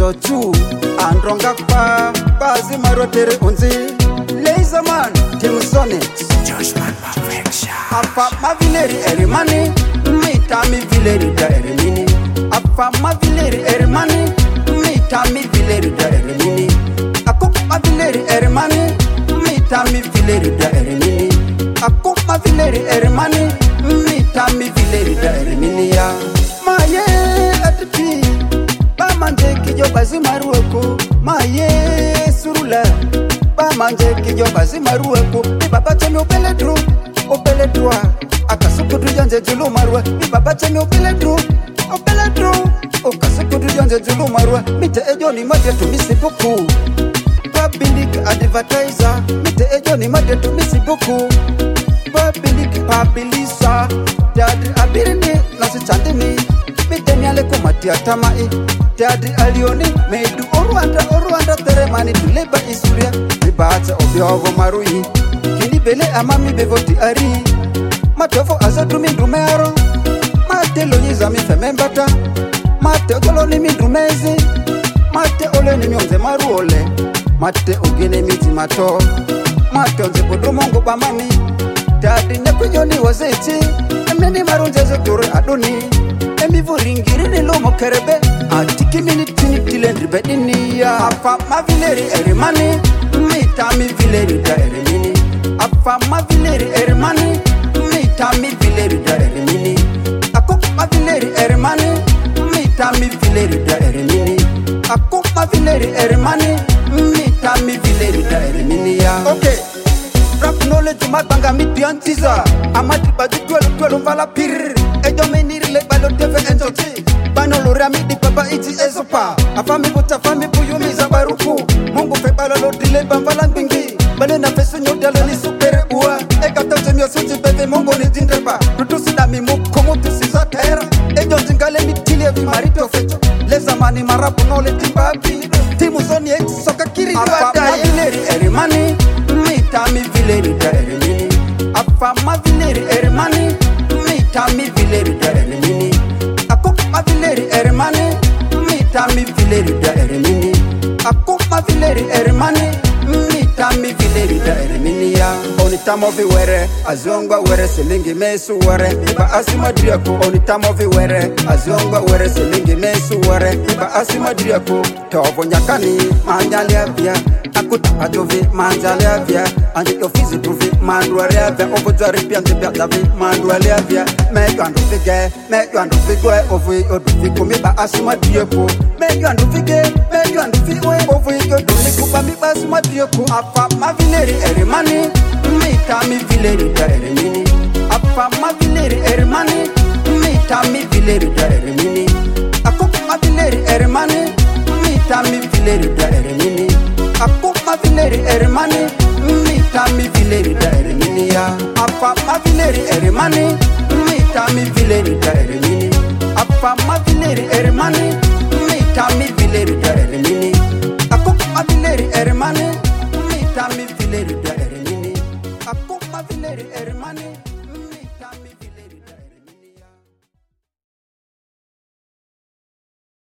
Zochu Andronga pa Bazi marotere unzi Laserman Tim Sonnet Joshman Perfection Apa mavileri erimani Mita mi vileri da erimini Apa mavileri erimani Mita mi vileri da erimini Ako mavileri erimani Mita mi vileri da erimini Ako mavileri erimani Mita mi vileri da erimini ya Maye atipi Ba manje kijo bazi marueko Maye surula Ba manje kijo bazi marueko Ni baba chemi opele droit Akasukudu janje julu marwa Ni baba chemi opele droit Akasukudu janje julu marwa Mite ejo ni made to misi buku Public advertiser Mite ejo ni made to misi buku Public pabilisa Dadri abirini nasi chandini Mite nyale kumatia tamai Dadri alioni Meidu oruanda teremani Tuleba isuria Mibaate obiogo marui Kini bele amami bevoti ari Matefo azatu mindumero Mate lonyiza mifemembata Mate ogoloni mindumezi Mate oleni mionze maruole Mate ogene miti mato Mate onze podromongo bamani Dadi nyakujoni wazeti Emneni marunjeze tore adoni Emivu ringirini lomo kerebe Atiki minitini tilendri bedini ya Apa mavileri erimani Mita mi vileri da erimini Apa mavileri erimani Mita mi vileri da erimini Ako mavileri erimani Mita mi vileri da erimini Ako mavileri erimani Mita mi vileri da erimini ya Okay Rap knowledge matanga midiantiza Amati badu twelo vala pir Ejo meniri le balo teve enjoti Bano lura midi papa iti ezopa Afami buta fami buyumiza baruku Mungu fe balo lo dile bamvala mbingi Bale na fesu nyodalo ni supere uwa Eka taute mio suji bebe mungu ni jindreba Rutusi na mimu komu tusiza kaera Ejo jingale mitilie vimarito fecho Leza mani marabu nole timba api Timu zoni eji soka kiri duwa daye Apa mavileri erimani Mita mi vileri da erimini Apa mavileri erimani Mita mi vileri da erimini Ako mavileri erimani Mita mi vileri da erimini Ako mavileri erimani Mita mi vileri da erimini ya Onitamo vi were Azongwa were selingi mesu were Iba asima driako Onitamo vi were Azongwa were selingi mesu were Iba asima driako Tovo nyakani Manjali avia Akuta ajovi manjali avia Anje ofizi truvi Manduari avia Ovo jwari piante biadavi Manduari avia Mejo andu figwe Ovui oduvi kumiba asima driako Mejo andu figwe Ovui oduvi kumiba asima driako Apa mavileri erimani Mita mi vileri da erimini Apa mavileri erimani Mita mi vileri da erimini Ako mavileri erimani Mita mi vileri da erimini Ako mavileri erimani Mita mi vileri da erimini ya Apa mavileri erimani Mita mi vileri da erimini Apa mavileri erimani Mita mi vileri da erimini